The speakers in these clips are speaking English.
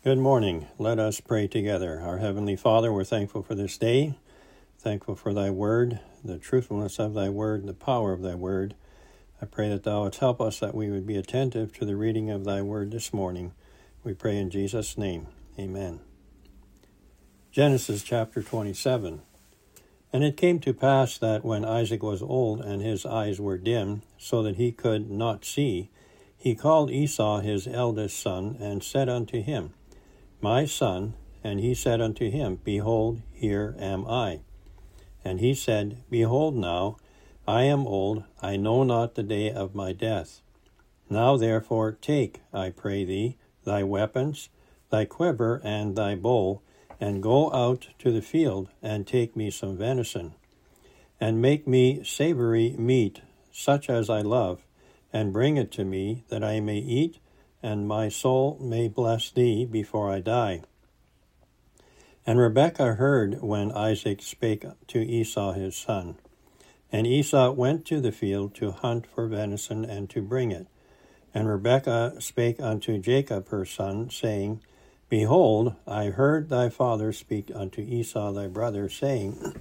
Good morning. Let us pray together. Our Heavenly Father, we're thankful for this day, thankful for Thy Word, the truthfulness of Thy Word, the power of Thy Word. I pray that Thou wouldst help us, that we would be attentive to the reading of Thy Word this morning. We pray in Jesus' name. Amen. Genesis chapter 27. And it came to pass that when Isaac was old and his eyes were dim, so that he could not see, he called Esau his eldest son, and said unto him, My son. And he said unto him, Behold, here am I. And he said, Behold now, I am old, I know not the day of my death. Now therefore take, I pray thee, thy weapons, thy quiver, and thy bow, and go out to the field, and take me some venison, and make me savory meat, such as I love, and bring it to me, that I may eat, and my soul may bless thee before I die. And Rebekah heard when Isaac spake to Esau his son. And Esau went to the field to hunt for venison and to bring it. And Rebekah spake unto Jacob her son, saying, Behold, I heard thy father speak unto Esau thy brother, saying,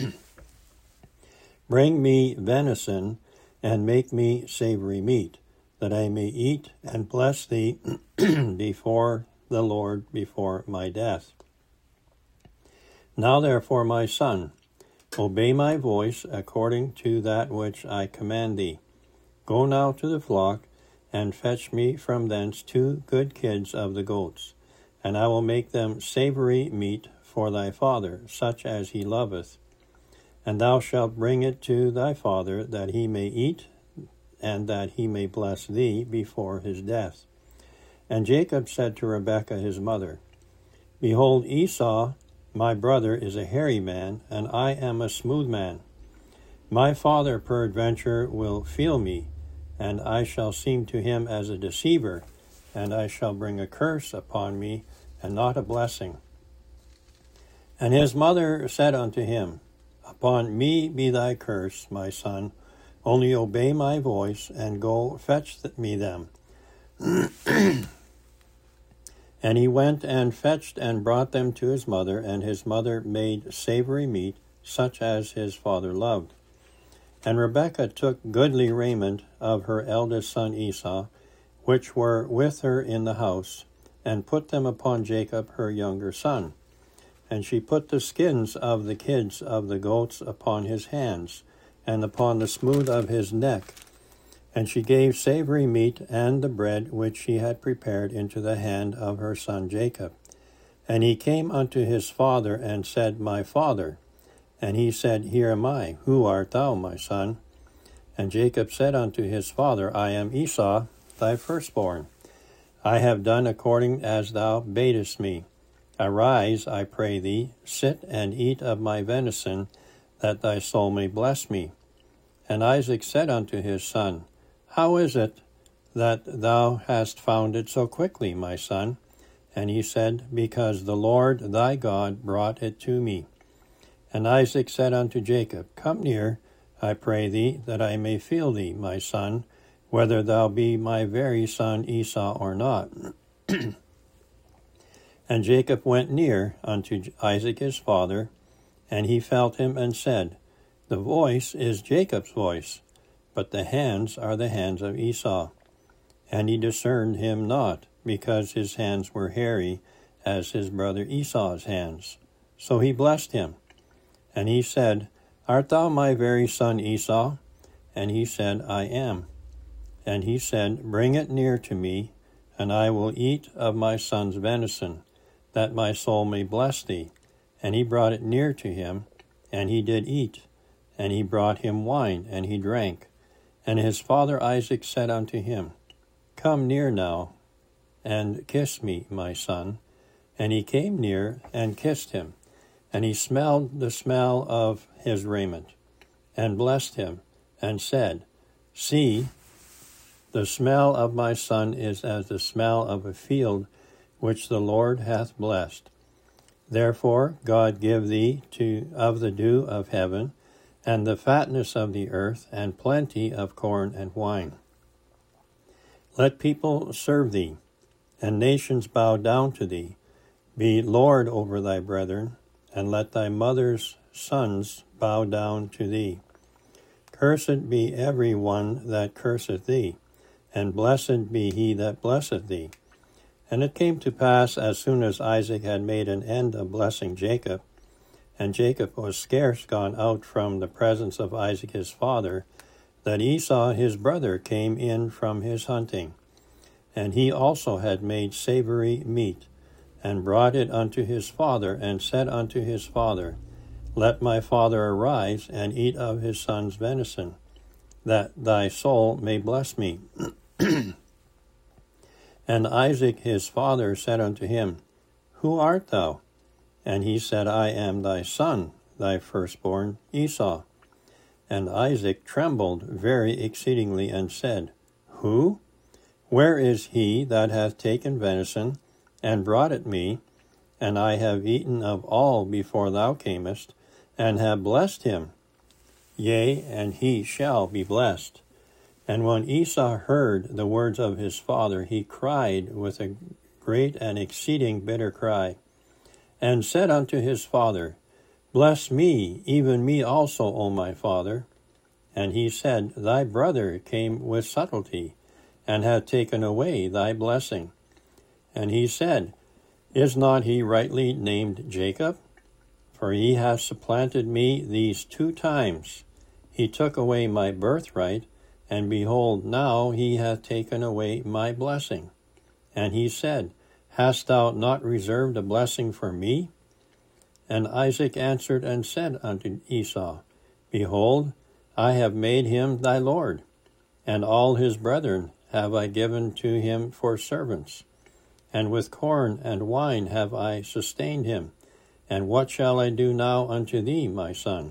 Bring me venison, and make me savory meat, that I may eat and bless thee before the Lord before my death. Now therefore, my son, obey my voice according to that which I command thee. Go now to the flock, and fetch me from thence 2 good kids of the goats, and I will make them savory meat for thy father, such as he loveth. And thou shalt bring it to thy father, that he may eat, and that he may bless thee before his death. And Jacob said to Rebekah his mother, Behold, Esau my brother is a hairy man, and I am a smooth man. My father peradventure will feel me, and I shall seem to him as a deceiver, and I shall bring a curse upon me, and not a blessing. And his mother said unto him, Upon me be thy curse, my son, only obey my voice, and go fetch me them. And he went and fetched and brought them to his mother, and his mother made savory meat, such as his father loved. And Rebekah took goodly raiment of her eldest son Esau, which were with her in the house, and put them upon Jacob her younger son. And she put the skins of the kids of the goats upon his hands, and upon the smooth of his neck. And she gave savory meat and the bread which she had prepared into the hand of her son Jacob. And he came unto his father, and said, My father. And he said, Here am I. Who art thou, my son? And Jacob said unto his father, I am Esau, thy firstborn. I have done according as thou badest me. Arise, I pray thee, sit and eat of my venison, that thy soul may bless me. And Isaac said unto his son, How is it that thou hast found it so quickly, my son? And he said, Because the Lord thy God brought it to me. And Isaac said unto Jacob, Come near, I pray thee, that I may feel thee, my son, whether thou be my very son Esau or not. And Jacob went near unto Isaac his father, and he felt him, and said, The voice is Jacob's voice, but the hands are the hands of Esau. And he discerned him not, because his hands were hairy, as his brother Esau's hands. So he blessed him. And he said, Art thou my very son Esau? And he said, I am. And he said, Bring it near to me, and I will eat of my son's venison, that my soul may bless thee. And he brought it near to him, and he did eat. And he brought him wine, and he drank. And his father Isaac said unto him, Come near now, and kiss me, my son. And he came near, and kissed him. And he smelled the smell of his raiment, and blessed him, and said, See, the smell of my son is as the smell of a field which the Lord hath blessed. Therefore God give thee of the dew of heaven, and the fatness of the earth, and plenty of corn and wine. Let people serve thee, and nations bow down to thee. Be Lord over thy brethren, and let thy mother's sons bow down to thee. Cursed be every one that curseth thee, and blessed be he that blesseth thee. And it came to pass, as soon as Isaac had made an end of blessing Jacob, and Jacob was scarce gone out from the presence of Isaac his father, that Esau his brother came in from his hunting. And he also had made savory meat, and brought it unto his father, and said unto his father, Let my father arise, and eat of his son's venison, that thy soul may bless me. And Isaac his father said unto him, Who art thou? And he said, I am thy son, thy firstborn Esau. And Isaac trembled very exceedingly, and said, Who? Where is he that hath taken venison, and brought it me? And I have eaten of all before thou camest, and have blessed him. Yea, and he shall be blessed. And when Esau heard the words of his father, he cried with a great and exceeding bitter cry, and said unto his father, Bless me, even me also, O my father. And he said, Thy brother came with subtlety, and hath taken away thy blessing. And he said, Is not he rightly named Jacob? For he hath supplanted me these 2 times. He took away my birthright, and behold, now he hath taken away my blessing. And he said, Hast thou not reserved a blessing for me? And Isaac answered and said unto Esau, Behold, I have made him thy lord, and all his brethren have I given to him for servants. And with corn and wine have I sustained him. And what shall I do now unto thee, my son?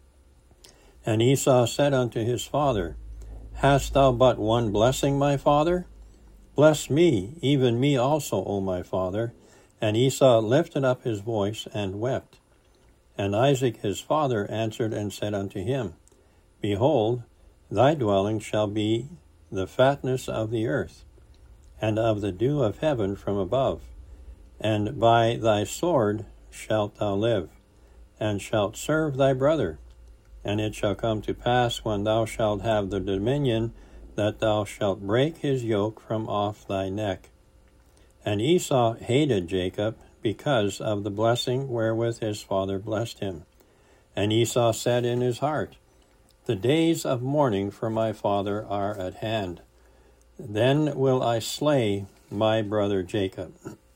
And Esau said unto his father, Hast thou but one blessing, my father? Bless me, even me also, O my father. And Esau lifted up his voice and wept. And Isaac his father answered and said unto him, Behold, thy dwelling shall be the fatness of the earth, and of the dew of heaven from above. And by thy sword shalt thou live, and shalt serve thy brother. And it shall come to pass, when thou shalt have the dominion, that thou shalt break his yoke from off thy neck. And Esau hated Jacob, because of the blessing wherewith his father blessed him. And Esau said in his heart, The days of mourning for my father are at hand. Then will I slay my brother Jacob.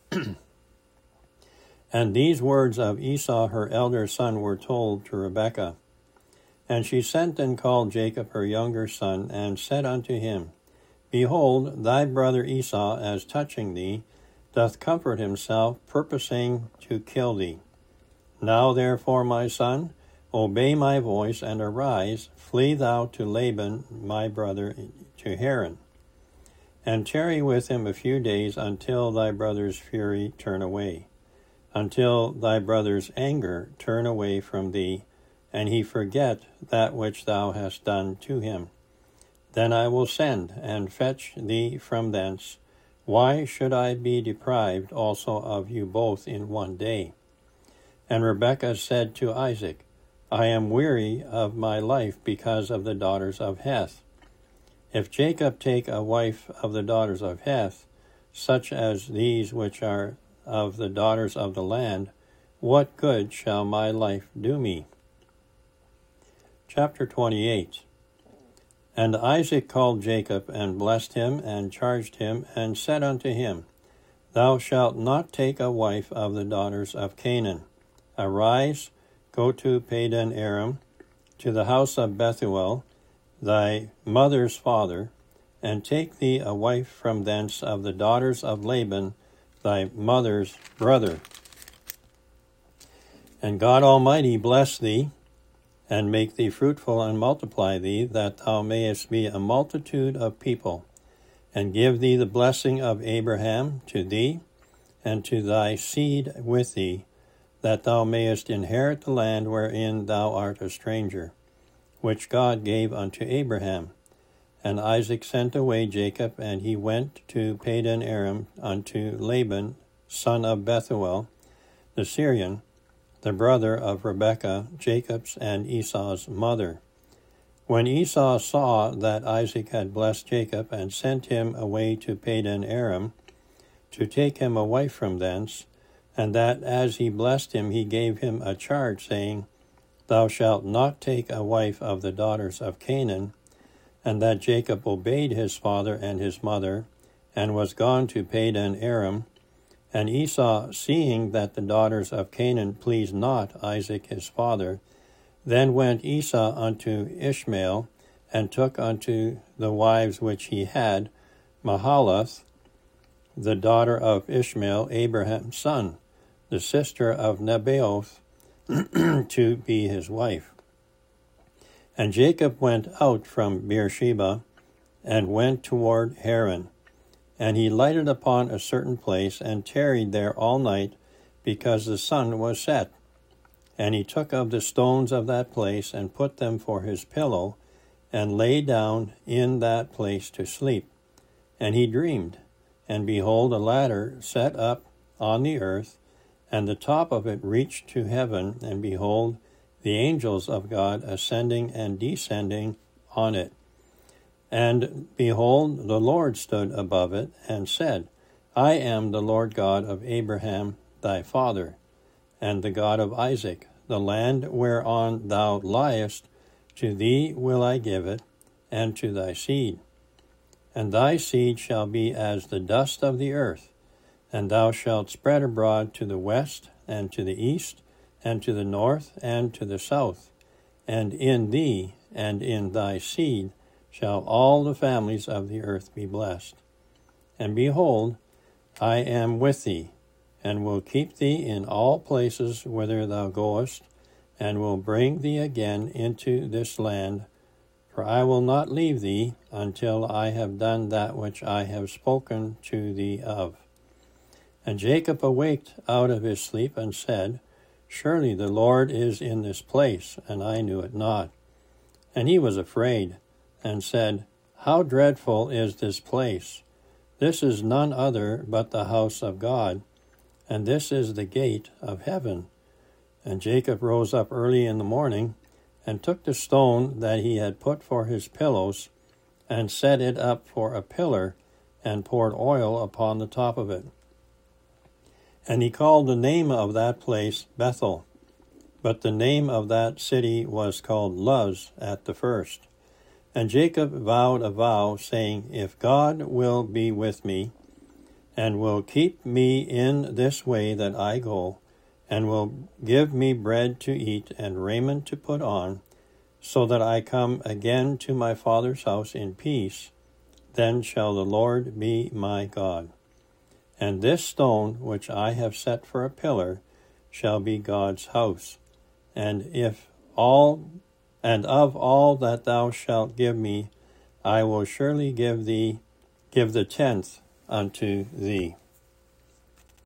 And these words of Esau her elder son were told to Rebekah. And she sent and called Jacob her younger son, and said unto him, Behold, thy brother Esau, as touching thee, doth comfort himself, purposing to kill thee. Now therefore, my son, obey my voice, and arise, flee thou to Laban my brother, to Haran, and tarry with him a few days, until thy brother's fury turn away, until thy brother's anger turn away from thee, and he forget that which thou hast done to him. Then I will send and fetch thee from thence. Why should I be deprived also of you both in one day? And Rebekah said to Isaac, I am weary of my life because of the daughters of Heth. If Jacob take a wife of the daughters of Heth, such as these which are of the daughters of the land, what good shall my life do me? Chapter 28. And Isaac called Jacob, and blessed him, and charged him, and said unto him, Thou shalt not take a wife of the daughters of Canaan. Arise, go to Padan Aram, to the house of Bethuel, thy mother's father, and take thee a wife from thence of the daughters of Laban, thy mother's brother. And God Almighty bless thee, and make thee fruitful, and multiply thee, that thou mayest be a multitude of people, and give thee the blessing of Abraham to thee, and to thy seed with thee, that thou mayest inherit the land wherein thou art a stranger, which God gave unto Abraham. And Isaac sent away Jacob, and he went to Padan Aram unto Laban, son of Bethuel, the Syrian, the brother of Rebekah, Jacob's and Esau's mother. When Esau saw that Isaac had blessed Jacob, and sent him away to Padan Aram, to take him a wife from thence, and that as he blessed him he gave him a charge, saying, Thou shalt not take a wife of the daughters of Canaan, and that Jacob obeyed his father and his mother, and was gone to Padan Aram. And Esau, seeing that the daughters of Canaan pleased not Isaac his father, then went Esau unto Ishmael, and took unto the wives which he had Mahalath, the daughter of Ishmael, Abraham's son, the sister of Nebaioth, to be his wife. And Jacob went out from Beersheba, and went toward Haran. And he lighted upon a certain place, and tarried there all night, because the sun was set. And he took of the stones of that place, and put them for his pillow, and lay down in that place to sleep. And he dreamed, and behold, a ladder set up on the earth, and the top of it reached to heaven, and behold, the angels of God ascending and descending on it. And behold, the Lord stood above it, and said, I am the Lord God of Abraham thy father, and the God of Isaac. The land whereon thou liest, to thee will I give it, and to thy seed. And thy seed shall be as the dust of the earth, and thou shalt spread abroad to the west, and to the east, and to the north, and to the south. And in thee, and in thy seed, shall all the families of the earth be blessed. And behold, I am with thee, and will keep thee in all places whither thou goest, and will bring thee again into this land, for I will not leave thee until I have done that which I have spoken to thee of. And Jacob awaked out of his sleep, and said, Surely the Lord is in this place, and I knew it not. And he was afraid, and said, How dreadful is this place! This is none other but the house of God, and this is the gate of heaven. And Jacob rose up early in the morning, and took the stone that he had put for his pillows, and set it up for a pillar, and poured oil upon the top of it. And he called the name of that place Bethel, but the name of that city was called Luz at the first. And Jacob vowed a vow, saying, If God will be with me, and will keep me in this way that I go, and will give me bread to eat and raiment to put on, so that I come again to my father's house in peace, then shall the Lord be my God. And this stone which I have set for a pillar shall be God's house. And of all that thou shalt give me, I will surely give the tenth unto thee.